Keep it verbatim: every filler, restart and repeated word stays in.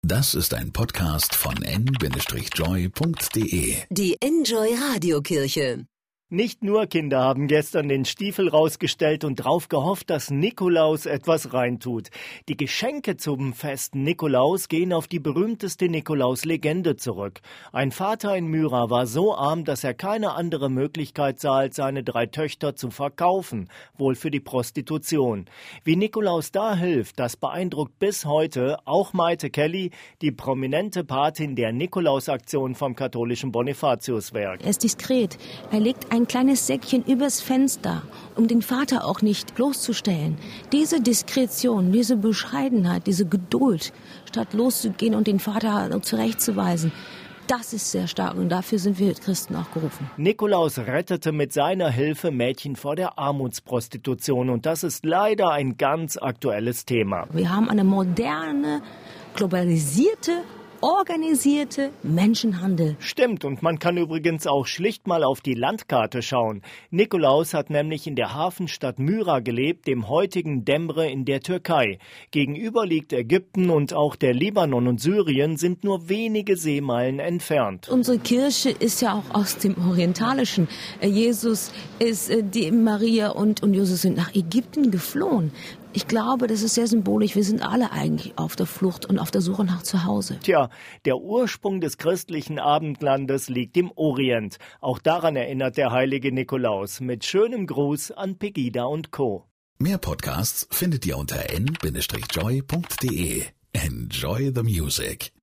Das ist ein Podcast von n Bindestrich joy punkt de. Die Enjoy Radiokirche. Nicht nur Kinder haben gestern den Stiefel rausgestellt und drauf gehofft, dass Nikolaus etwas reintut. Die Geschenke zum Fest Nikolaus gehen auf die berühmteste Nikolaus-Legende zurück. Ein Vater in Myra war so arm, dass er keine andere Möglichkeit sah, als seine drei Töchter zu verkaufen, wohl für die Prostitution. Wie Nikolaus da hilft, das beeindruckt bis heute auch Maite Kelly, die prominente Patin der Nikolaus-Aktion vom katholischen Bonifatiuswerk. Er ist diskret. Er legt ein ein kleines Säckchen übers Fenster, um den Vater auch nicht bloßzustellen. Diese Diskretion, diese Bescheidenheit, diese Geduld, statt loszugehen und den Vater zurechtzuweisen, das ist sehr stark und dafür sind wir Christen auch gerufen. Nikolaus rettete mit seiner Hilfe Mädchen vor der Armutsprostitution und das ist leider ein ganz aktuelles Thema. Wir haben eine moderne, globalisierte, organisierte Menschenhandel. Stimmt, und man kann übrigens auch schlicht mal auf die Landkarte schauen. Nikolaus hat nämlich in der Hafenstadt Myra gelebt, dem heutigen Demre in der Türkei. Gegenüber liegt Ägypten und auch der Libanon und Syrien sind nur wenige Seemeilen entfernt. Unsere Kirche ist ja auch aus dem Orientalischen. Jesus ist, die Maria und, und Jesus sind nach Ägypten geflohen. Ich glaube, das ist sehr symbolisch. Wir sind alle eigentlich auf der Flucht und auf der Suche nach Zuhause. Tja, der Ursprung des christlichen Abendlandes liegt im Orient. Auch daran erinnert der heilige Nikolaus. Mit schönem Gruß an Pegida und Co. Mehr Podcasts findet ihr unter n Bindestrich joy punkt de. Enjoy the music.